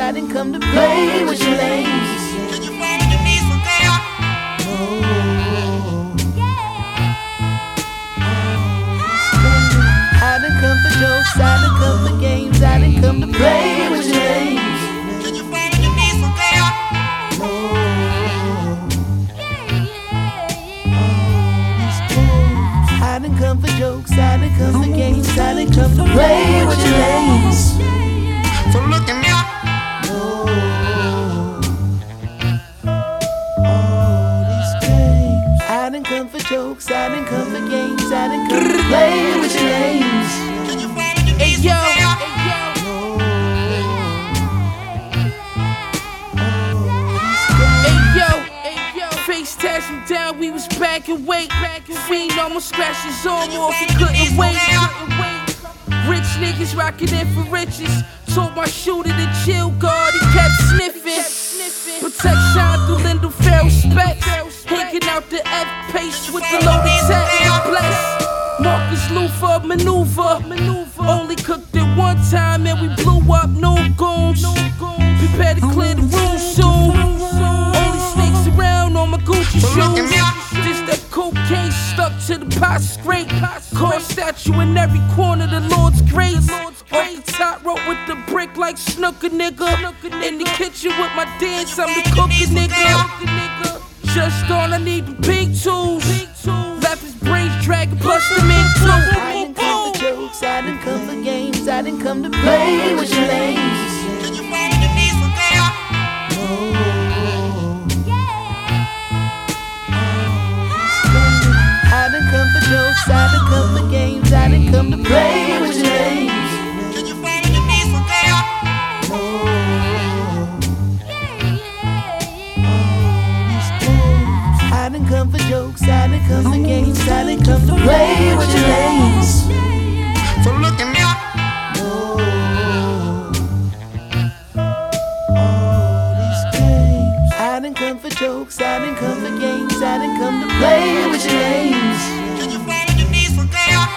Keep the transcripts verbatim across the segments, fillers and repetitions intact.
I didn't come to play with your lames. Can you fall on your knees for God? I didn't come for jokes, I didn't come for games, I didn't come to play with your lames. Can you fall on your knees for God? I didn't come for jokes, I didn't come for games, I didn't come to play with your lames. So look at me. I didn't come for jokes, I didn't come for games, I didn't come to play with your lames. Can you fall on your knees for God? FaceTime him down, we was back and wait. Fiend almost scratched his arm off, he couldn't wait. Rich niggas rockin' in for riches. Told my shooter to chill guard, he kept sniffing. Protection through Lindell Farrell specs. Hanging out the F pace with the loaded tech. Bless Marcus Luther maneuver. Only cooked it one time and we blew up no goons. Prepare to clear the room soon. Only snakes around on my Gucci shoes. Just that cocaine stuck to the pot scrape. Car statue in every corner, the Lord's grace. Off the top rope with the brick like snooker nigga. In the kitchen with my dance, I'm the cooker nigga. Just all I need the big tools. Left his brains dragging, plus the men too. I didn't come for jokes, I didn't come for games, I didn't come to play with your lames. Can you fall on your knees for God? I didn't come for jokes, I didn't come for games, I didn't come to play with your lames. Can you fall on your knees for God? I didn't come for jokes, I didn't come for games, I didn't come to play with your lames. So look at me. I didn't come for jokes, I didn't come for games, I didn't come to play with your lames. Can you fall on your knees for God?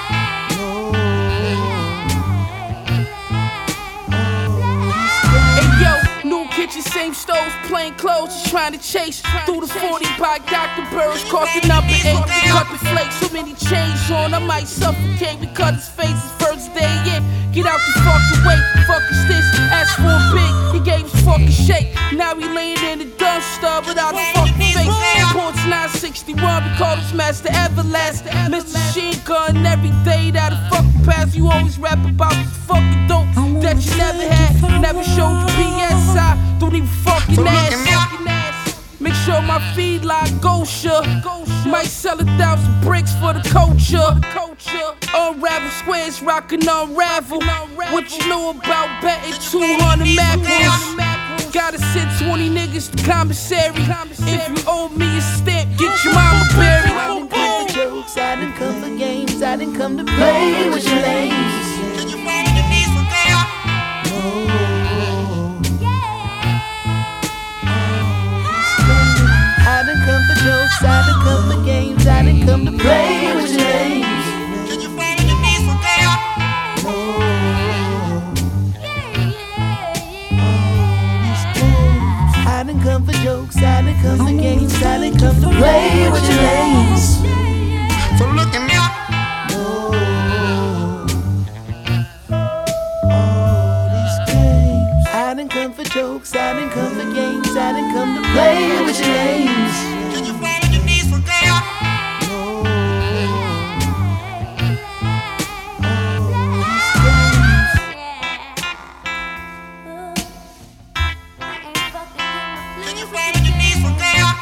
Hey yo, new kitchen, same stoves, plain clothes, just trying to chase through the forty by Doctor Burroughs, caught the number eight, cut the flakes, so many chains on, I might suffocate because his face is first day in. Get out the fucking way, fuck is this, ask for a big, he gave his fucking shake. Now he laying in the dumpster without a fucking face. Ports nine sixty-one, we call this Master Everlast. Mister Machine Gun, every day that a fucking pass, you always rap about this fucking dope that you never had, never showed you P S I, don't even fucking ass. Make sure my feed line Gosha. Might sell a thousand bricks for the culture. Unravel squares, rockin' unravel. What you know about betting two hundred macros? Gotta send twenty niggas to commissary. If you owe me a stamp, get your mama buried. I didn't come for jokes, I didn't come for games, I didn't come to play with your lames. Can you fall on your knees for God? I didn't come for jokes, I didn't come for games, I didn't come to play with your lames. Can you fall on your knees for God? I didn't come for jokes, I didn't come for games, I didn't come to play with your lames. So look at me. I didn't come for jokes, I didn't come for games, I didn't come to play with your lames. Can you fall on your knees for God? Can you fall on your knees for God?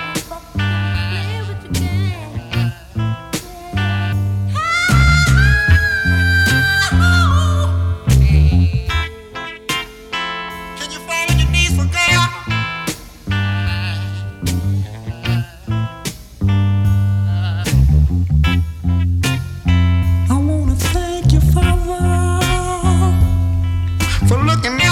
Can you fall on your knees for God? I wanna thank you, Father. So look at me.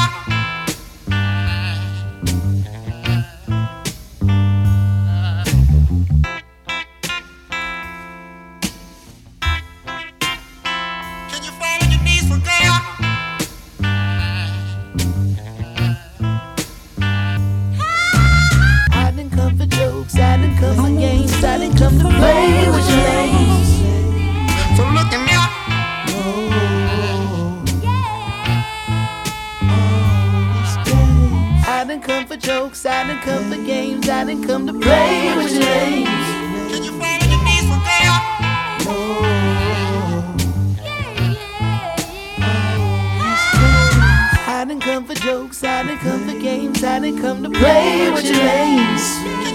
Can you fall on your knees for God? didn't come for jokes, I didn't come for games, I didn't come to play with your names. Can you fall on your knees for girl? I didn't come for jokes, I didn't come for games, I didn't come to play with your names.